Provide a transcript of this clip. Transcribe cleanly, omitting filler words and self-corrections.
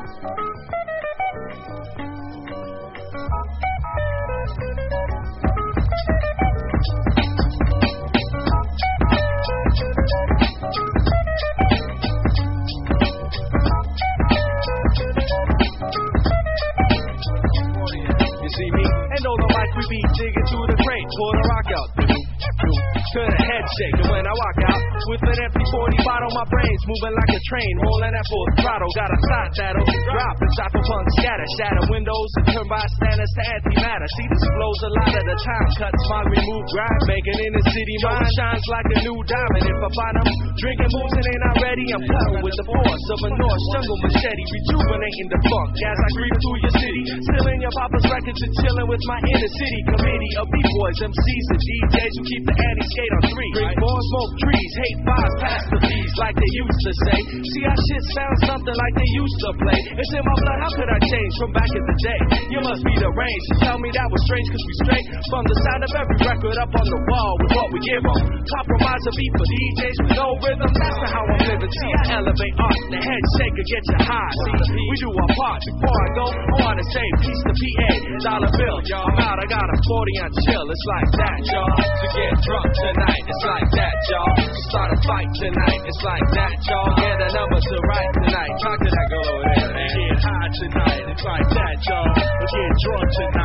See me and on the mic we be digging through the crate, pull the rock out, to the head shake. And when I walk out with an empty 40 bottle, my brain's moving like a train, rolling at full throttle. Got a side that'll drop and cyberpunk scatter, shatter windows and turn bystanders to antimatter. See, this flows a lot of the time, cut smog, remove grind, making in the city mine shines like a new diamond. If I find them drinking booze and ain't not ready, I'm cutting with the force of a Norse jungle machete, rejuvenating the funk as I creep through your city, stealing your papa's records and chilling with my inner city committee of B-boys, MCs, and DJs who keep the anti-skate on 3. Drink more, smoke trees, hate vibes, pass the bees, like they used to say. See how shit sounds something like they used to play. It's in my blood, how could I change from back in the day? You must be the range to tell me that was strange, cause we straight from the sound of every record up on the wall with what we give them. Compromise a beat for DJs with no rhythm, that's not how I'm living. See, I elevate art, the head shaker get you high. See, we do our part. Before I go, I wanna say peace to PA, dollar bill. I'm out, I got a 40 on chill, it's like that, y'all. To get drunk tonight, it's like that, y'all. To start a fight tonight, it's like that, y'all. Yeah, the numbers are right tonight. Talk to that girl over there, man. Get high tonight, it's like that, y'all. To get drunk tonight.